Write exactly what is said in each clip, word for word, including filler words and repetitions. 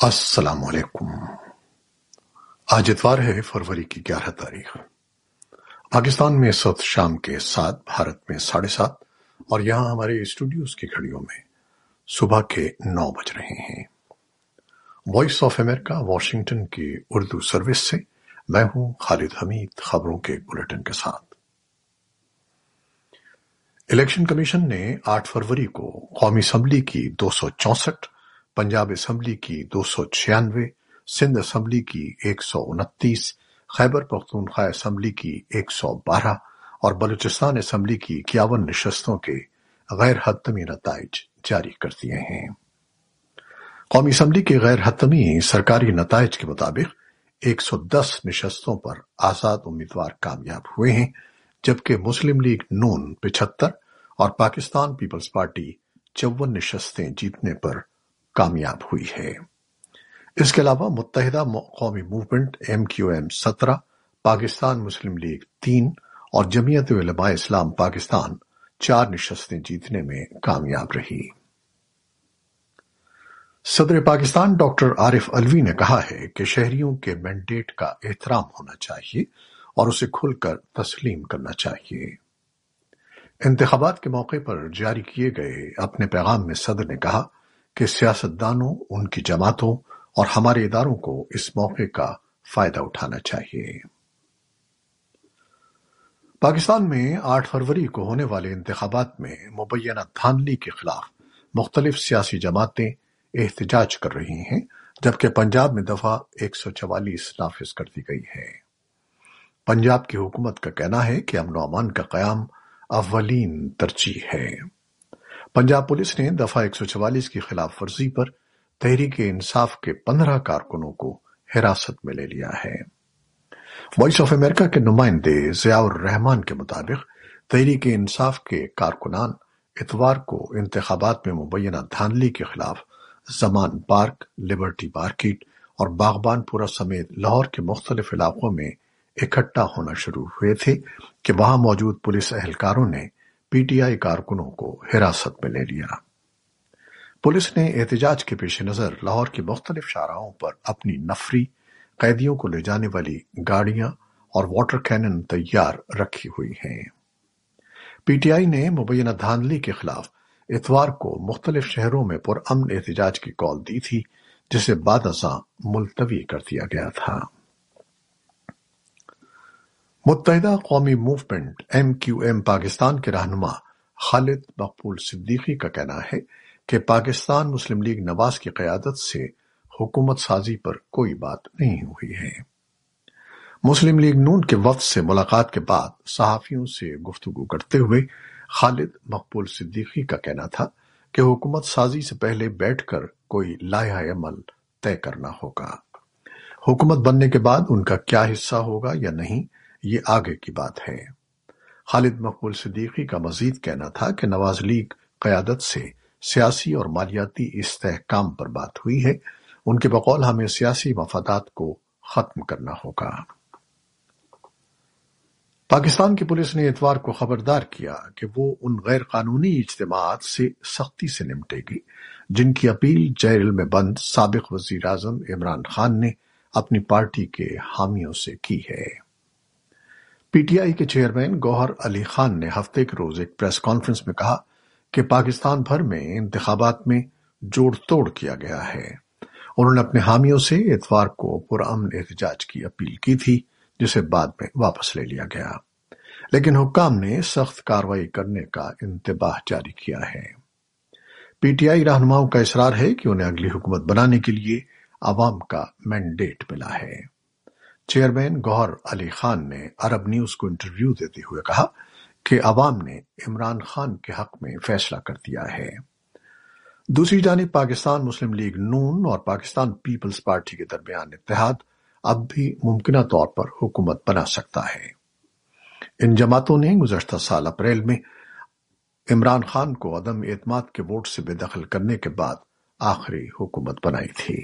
السلام علیکم۔ آج اتوار ہے، فروری کی گیارہ تاریخ۔ پاکستان میں اس وقت شام کے سات، بھارت میں ساڑھے سات اور یہاں ہمارے اسٹوڈیوز کی گھڑیوں میں صبح کے نو بج رہے ہیں۔ وائس آف امریکہ واشنگٹن کی اردو سروس سے میں ہوں خالد حمید، خبروں کے بلیٹن کے ساتھ۔ الیکشن کمیشن نے آٹھ فروری کو قومی اسمبلی کی دو سو چونسٹھ، پنجاب اسمبلی کی دو سو چھیانوے، سندھ اسمبلی کی ایک سو انتیس، خیبر پختونخوا اسمبلی کی ایک سو بارہ اور بلوچستان اسمبلی کی اکیاون نشستوں کے غیر حتمی نتائج جاری کر دیے ہیں۔ قومی اسمبلی کے غیر حتمی سرکاری نتائج کے مطابق ایک سو دس نشستوں پر آزاد امیدوار کامیاب ہوئے ہیں، جبکہ مسلم لیگ نون پچہتر اور پاکستان پیپلز پارٹی چون نشستیں جیتنے پر کامیاب ہوئی ہے۔ اس کے علاوہ متحدہ Qaumi movement M Q M سترہ، پاکستان مسلم لیگ تین اور جمعیت علماء اسلام پاکستان چار نشستیں جیتنے میں کامیاب رہی۔ صدر پاکستان ڈاکٹر عارف علوی نے کہا ہے کہ شہریوں کے مینڈیٹ کا احترام ہونا چاہیے اور اسے کھل کر تسلیم کرنا چاہیے۔ انتخابات کے موقع پر جاری کیے گئے اپنے پیغام میں صدر نے کہا کہ سیاستدانوں، ان کی جماعتوں اور ہمارے اداروں کو اس موقع کا فائدہ اٹھانا چاہیے۔ پاکستان میں آٹھ فروری کو ہونے والے انتخابات میں مبینہ دھاندلی کے خلاف مختلف سیاسی جماعتیں احتجاج کر رہی ہیں، جبکہ پنجاب میں دفعہ ایک سو چوالیس نافذ کر دی گئی ہے۔ پنجاب کی حکومت کا کہنا ہے کہ امن و امان کا قیام اولین ترجیح ہے۔ پنجاب پولیس نے دفعہ ایک سو چوالیس کی خلاف ورزی پر تحریک انصاف کے پندرہ کارکنوں کو حراست میں لے لیا ہے۔ وائس آف امریکہ کے نمائندے ضیاء الرحمان کے مطابق تحریک انصاف کے کارکنان اتوار کو انتخابات میں مبینہ دھاندلی کے خلاف زمان پارک، لبرٹی مارکیٹ اور باغبان پورہ سمیت لاہور کے مختلف علاقوں میں اکٹھا ہونا شروع ہوئے تھے کہ وہاں موجود پولیس اہلکاروں نے پی ٹی آئی کارکنوں کو حراست میں لے لیا۔ پولیس نے احتجاج کے پیش نظر لاہور کی مختلف شاہراہوں پر اپنی نفری، قیدیوں کو لے جانے والی گاڑیاں اور واٹر کینن تیار رکھی ہوئی ہیں۔ پی ٹی آئی نے مبینہ دھاندلی کے خلاف اتوار کو مختلف شہروں میں پرامن احتجاج کی کال دی تھی، جسے بعد ازاں ملتوی کر دیا گیا تھا۔ Muttahida Qaumi movement M Q M Pakistan کے رہنما خالد مقبول صدیقی کا کہنا ہے کہ پاکستان مسلم لیگ نواز کی قیادت سے حکومت سازی پر کوئی بات نہیں ہوئی ہے۔ مسلم لیگ نون کے وفد سے ملاقات کے بعد صحافیوں سے گفتگو کرتے ہوئے خالد مقبول صدیقی کا کہنا تھا کہ حکومت سازی سے پہلے بیٹھ کر کوئی لائحہ عمل طے کرنا ہوگا۔ حکومت بننے کے بعد ان کا کیا حصہ ہوگا یا نہیں، یہ آگے کی بات ہے۔ خالد مقبول صدیقی کا مزید کہنا تھا کہ نواز لیگ قیادت سے سیاسی اور مالیاتی استحکام پر بات ہوئی ہے۔ ان کے بقول ہمیں سیاسی مفادات کو ختم کرنا ہوگا۔ پاکستان کی پولیس نے اتوار کو خبردار کیا کہ وہ ان غیر قانونی اجتماعات سے سختی سے نمٹے گی جن کی اپیل جیل میں بند سابق وزیر اعظم عمران خان نے اپنی پارٹی کے حامیوں سے کی ہے۔ پی ٹی آئی کے چیئرمین گوہر علی خان نے ہفتے کے روز ایک پریس کانفرنس میں کہا کہ پاکستان بھر میں انتخابات میں جوڑ توڑ کیا گیا ہے۔ انہوں نے اپنے حامیوں سے اتوار کو پرامن احتجاج کی اپیل کی تھی، جسے بعد میں واپس لے لیا گیا، لیکن حکام نے سخت کارروائی کرنے کا انتباہ جاری کیا ہے۔ پی ٹی آئی رہنماؤں کا اصرار ہے کہ انہیں اگلی حکومت بنانے کے لیے عوام کا مینڈیٹ ملا ہے۔ چیئرمین گوہر علی خان نے عرب نیوز کو انٹرویو دیتے ہوئے کہا کہ عوام نے عمران خان کے حق میں فیصلہ کر دیا ہے۔ دوسری جانب پاکستان مسلم لیگ نون اور پاکستان پیپلز پارٹی کے درمیان اتحاد اب بھی ممکنہ طور پر حکومت بنا سکتا ہے۔ ان جماعتوں نے گزشتہ سال اپریل میں عمران خان کو عدم اعتماد کے ووٹ سے بے دخل کرنے کے بعد آخری حکومت بنائی تھی۔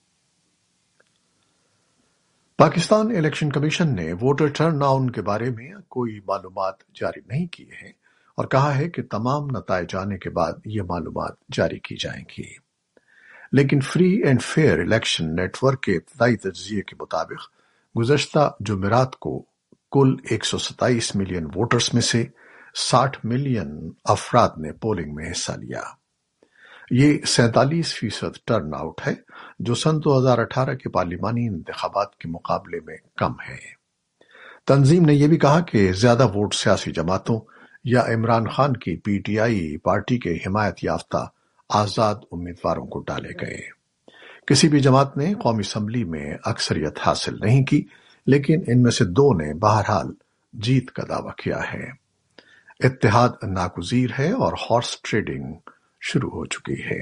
پاکستان الیکشن کمیشن نے ووٹر ٹرن آؤٹ کے بارے میں کوئی معلومات جاری نہیں کی ہیں اور کہا ہے کہ تمام نتائج آنے کے بعد یہ معلومات جاری کی جائیں گی۔ لیکن free and fair election network کے ابتدائی تجزیے کے مطابق گزشتہ جمعرات کو کل ایک سو ستائیس ملین ووٹرز میں سے ساٹھ ملین افراد نے پولنگ میں حصہ لیا۔ یہ سینتالیس فیصد ٹرن آؤٹ ہے، جو سن دو ہزار اٹھارہ کے پارلیمانی انتخابات کے مقابلے میں کم ہے۔ تنظیم نے یہ بھی کہا کہ زیادہ ووٹ سیاسی جماعتوں یا عمران خان کی پی ٹی آئی پارٹی کے حمایت یافتہ آزاد امیدواروں کو ڈالے گئے۔ کسی بھی جماعت نے قومی اسمبلی میں اکثریت حاصل نہیں کی، لیکن ان میں سے دو نے بہرحال جیت کا دعویٰ کیا ہے۔ اتحاد ناگزیر ہے اور ہارس ٹریڈنگ شروع ہو چکی ہے۔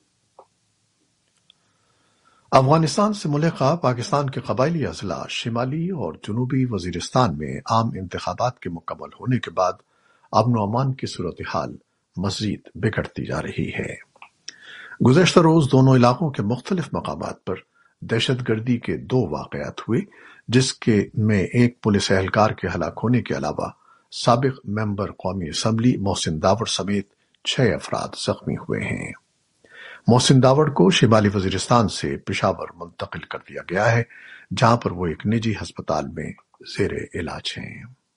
افغانستان سے ملحقہ پاکستان کے قبائلی اضلاع شمالی اور جنوبی وزیرستان میں عام انتخابات کے مکمل ہونے کے بعد امن و امان کی صورتحال مزید بگڑتی جا رہی ہے۔ گزشتہ روز دونوں علاقوں کے مختلف مقامات پر دہشت گردی کے دو واقعات ہوئے، جس کے میں ایک پولیس اہلکار کے ہلاک ہونے کے علاوہ سابق ممبر قومی اسمبلی محسن داوڑ سمیت چھ افراد زخمی ہوئے ہیں۔ محسن داوڑ کو شمالی وزیرستان سے پشاور منتقل کر دیا گیا ہے، جہاں پر وہ ایک نجی ہسپتال میں زیر علاج ہیں۔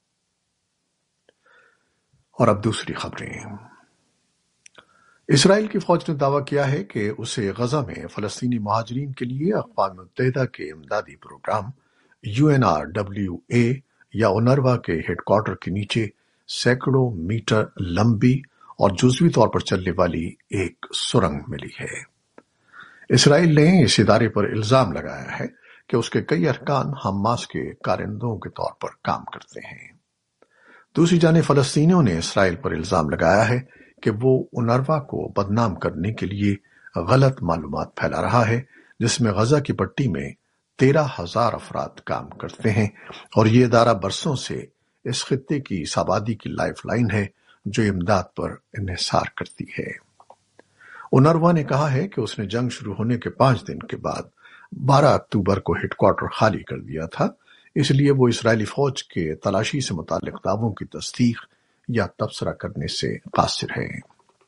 اور اب دوسری خبریں۔ اسرائیل کی فوج نے دعویٰ کیا ہے کہ اسے غزہ میں فلسطینی مہاجرین کے لیے اقوام متحدہ کے امدادی programme U N R W A یا اونروا کے ہیڈ کوارٹر کے نیچے سینکڑوں میٹر لمبی اور جزوی طور پر چلنے والی ایک سرنگ ملی ہے۔ اسرائیل نے اس ادارے پر الزام لگایا ہے کہ اس کے کئی ارکان حماس کے کارندوں کے طور پر کام کرتے ہیں۔ دوسری جانب فلسطینیوں نے اسرائیل پر الزام لگایا ہے کہ وہ اونروا کو بدنام کرنے کے لیے غلط معلومات پھیلا رہا ہے، جس میں غزہ کی پٹی میں تیرہ ہزار افراد کام کرتے ہیں، اور یہ ادارہ برسوں سے اس خطے کی اس آبادی کی لائف لائن ہے جو امداد پر انحصار کرتی ہے۔ اونروا نے کہا ہے کہ اس نے جنگ شروع ہونے کے پانچ دن کے بعد بارہ اکتوبر کو ہیڈ کوارٹر خالی کر دیا تھا، اس لیے وہ اسرائیلی فوج کے تلاشی سے متعلق دعووں کی تصدیق یا تبصرہ کرنے سے قاصر ہے۔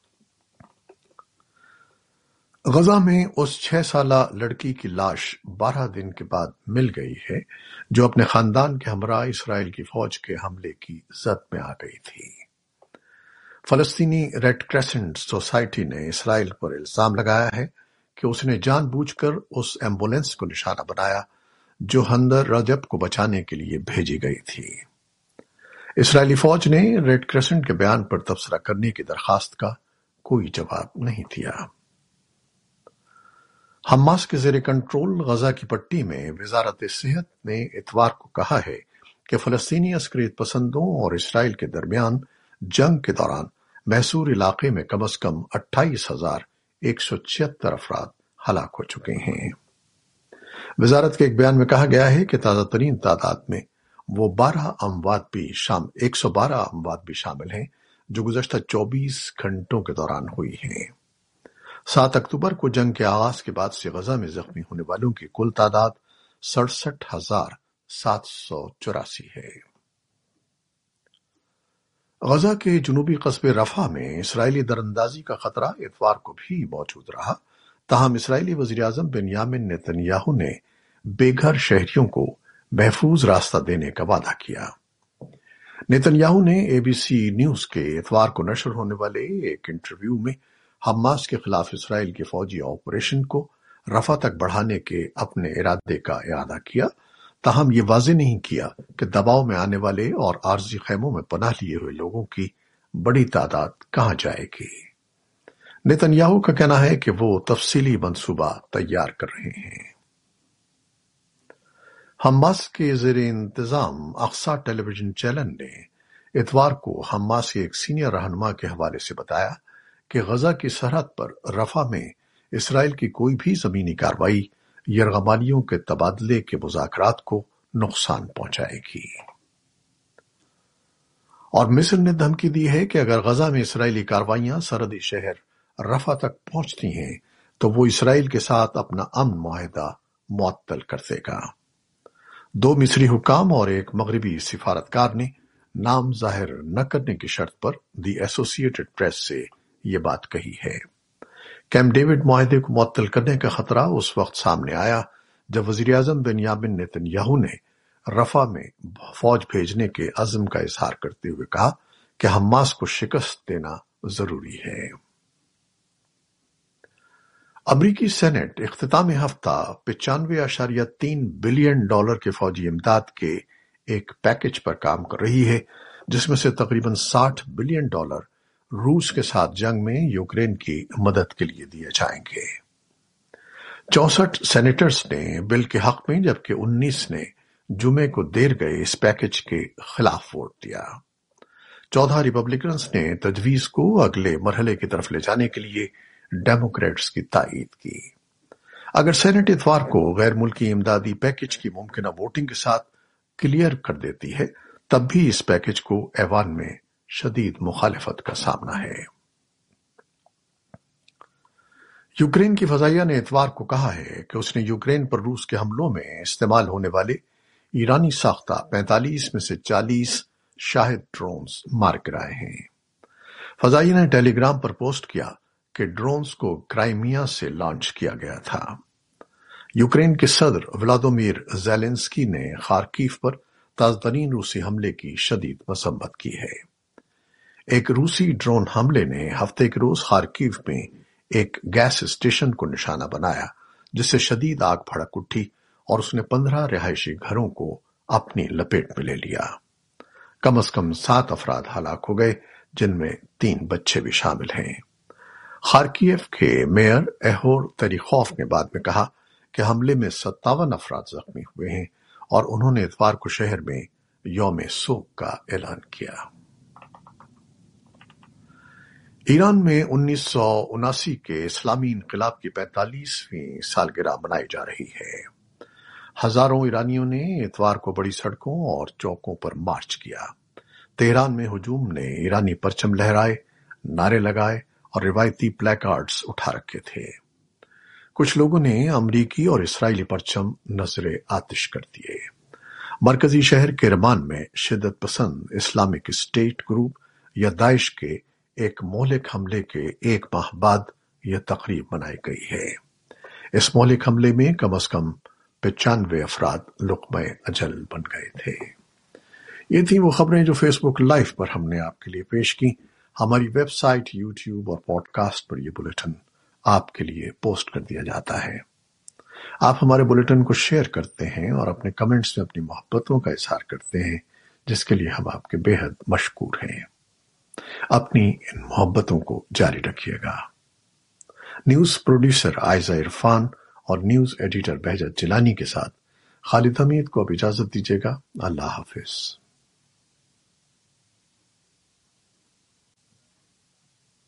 غزہ میں اس چھ سالہ لڑکی کی لاش بارہ دن کے بعد مل گئی ہے، جو اپنے خاندان کے ہمراہ اسرائیل کی فوج کے حملے کی زد میں آ گئی تھی۔ فلسطینی ریڈ کریسنٹ سوسائٹی نے اسرائیل پر الزام لگایا ہے کہ اس نے جان بوجھ کر اس ایمبولینس کو نشانہ بنایا جو ہندر رجب کو بچانے کے لیے بھیجی گئی تھی۔ اسرائیلی فوج نے ریڈ کریسنٹ کے بیان پر تبصرہ کرنے کی درخواست کا کوئی جواب نہیں دیا۔ حماس کے زیر کنٹرول غزہ کی پٹی میں وزارت صحت نے اتوار کو کہا ہے کہ فلسطینی عسکریت پسندوں اور اسرائیل کے درمیان جنگ کے دوران محصور علاقے میں کم از کم اٹھائیس ہزار ایک سو چھہتر افراد ہلاک ہو چکے ہیں۔ وزارت کے ایک بیان میں کہا گیا ہے کہ تازہ ترین تعداد میں وہ بارہ اموات بھی شام ایک سو بارہ اموات بھی شامل ہیں جو گزشتہ چوبیس گھنٹوں کے دوران ہوئی ہیں۔ سات اکتوبر کو جنگ کے آغاز کے بعد سے غزہ میں زخمی ہونے والوں کی کل تعداد سڑسٹھ ہزار سات سو چوراسی ہے۔ غزہ کے جنوبی قصبے رفح میں اسرائیلی دراندازی کا خطرہ اتوار کو بھی موجود رہا، تاہم اسرائیلی وزیراعظم بنیامن نتنیاہو نے بے گھر شہریوں کو محفوظ راستہ دینے کا وعدہ کیا۔ نتنیاہو نے اے بی سی نیوز کے اتوار کو نشر ہونے والے ایک انٹرویو میں حماس کے خلاف اسرائیل کے فوجی آپریشن کو رفح تک بڑھانے کے اپنے ارادے کا اعادہ کیا، تاہم یہ واضح نہیں کیا کہ دباؤ میں آنے والے اور عارضی خیموں میں پناہ لیے ہوئے لوگوں کی بڑی تعداد کہاں جائے گی۔ نتنیاہو کا کہنا ہے کہ وہ تفصیلی منصوبہ تیار کر رہے ہیں۔ حماس کے زیر انتظام اقصی ٹیلی ویژن چینل نے اتوار کو حماس کے ایک سینئر رہنما کے حوالے سے بتایا کہ غزہ کی سرحد پر رفح میں اسرائیل کی کوئی بھی زمینی کارروائی یرغمالیوں کے تبادلے کے مذاکرات کو نقصان پہنچائے گی۔ اور مصر نے دھمکی دی ہے کہ اگر غزہ میں اسرائیلی کارروائیاں سرحدی شہر رفح تک پہنچتی ہیں تو وہ اسرائیل کے ساتھ اپنا امن معاہدہ معطل کر دے گا۔ دو مصری حکام اور ایک مغربی سفارتکار نے نام ظاہر نہ کرنے کی شرط پر دی ایسوسی ایٹڈ پریس سے یہ بات کہی ہے۔ کیمپ ڈیوڈ معاہدے کو معطل کرنے کا خطرہ اس وقت سامنے آیا جب وزیر اعظم بنیامین نیتن یاہو نے رفح میں فوج بھیجنے کے عزم کا اظہار کرتے ہوئے کہا کہ حماس کو شکست دینا ضروری ہے۔ امریکی سینٹ اختتامی ہفتہ پچانوے اشاریہ تین بلین ڈالر کے فوجی امداد کے ایک پیکج پر کام کر رہی ہے، جس میں سے تقریباً ساٹھ بلین ڈالر روس کے ساتھ جنگ میں یوکرین کی مدد کے لیے دیے جائیں گے۔ چونسٹھ سینیٹرز نے بل کے حق میں جبکہ انیس نے جمعے کو دیر گئے اس پیکج کے خلاف ووٹ دیا۔ چودہ ریپبلکنز نے تجویز کو اگلے مرحلے کی طرف لے جانے کے لیے ڈیموکریٹس کی تائید کی۔ اگر سینٹ اتوار کو غیر ملکی امدادی پیکج کی ممکنہ ووٹنگ کے ساتھ کلیئر کر دیتی ہے، تب بھی اس پیکج کو ایوان میں شدید مخالفت کا سامنا ہے۔ یوکرین کی فضائیہ نے اتوار کو کہا ہے کہ اس نے یوکرین پر روس کے حملوں میں استعمال ہونے والے ایرانی ساختہ پینتالیس میں سے چالیس شاہد ڈرونز مار گرائے ہیں۔ فضائیہ نے ٹیلی گرام پر پوسٹ کیا کہ ڈرونز کو کرائمیا سے لانچ کیا گیا تھا۔ یوکرین کے صدر ولادیمیر زیلنسکی نے خارکیف پر تازہ ترین روسی حملے کی شدید مذمت کی ہے۔ ایک روسی ڈرون حملے نے ہفتے کے روز خارکیف میں ایک گیس اسٹیشن کو نشانہ بنایا، جس سے شدید آگ بھڑک اٹھی اور اس نے پندرہ رہائشی گھروں کو اپنی لپیٹ میں لے لیا۔ کم از کم سات افراد ہلاک ہو گئے، جن میں تین بچے بھی شامل ہیں۔ خارکیف کے میئر ایہور تریخوف نے بعد میں کہا کہ حملے میں ستاون افراد زخمی ہوئے ہیں اور انہوں نے اتوار کو شہر میں یوم سوگ کا اعلان کیا۔ ایران میں انیس سو اناسی کے اسلامی انقلاب کی پینتالیسویں سالگرہ منائی جا رہی ہے۔ ہزاروں ایرانیوں نے اتوار کو بڑی سڑکوں اور چوکوں پر مارچ کیا۔ تہران میں ہجوم نے ایرانی پرچم لہرائے، نعرے لگائے اور روایتی پلے کارڈز اٹھا رکھے تھے۔ کچھ لوگوں نے امریکی اور اسرائیلی پرچم نذر آتش کر دیے۔ مرکزی شہر کرمان میں شدت پسند اسلامک اسٹیٹ گروپ یا داعش کے ایک مہلک حملے کے ایک ماہ بعد یہ تقریب منائی گئی ہے۔ اس مہلک حملے میں کم از کم پچانوے افراد لقمہ اجل بن گئے تھے۔ یہ تھیں وہ خبریں جو فیس بک لائیو پر ہم نے آپ کے لیے پیش کی۔ ہماری ویب سائٹ، یوٹیوب اور پوڈ کاسٹ پر یہ بلیٹن آپ کے لیے پوسٹ کر دیا جاتا ہے۔ آپ ہمارے بلیٹن کو شیئر کرتے ہیں اور اپنے کمنٹس میں اپنی محبتوں کا اظہار کرتے ہیں، جس کے لیے ہم آپ کے بے حد مشکور ہیں۔ اپنی ان محبتوں کو جاری رکھیے گا۔ نیوز پروڈیوسر عائزہ عرفان اور نیوز ایڈیٹر بہجت جیلانی کے ساتھ خالد حمید کو اب اجازت دیجیے گا۔ اللہ حافظ۔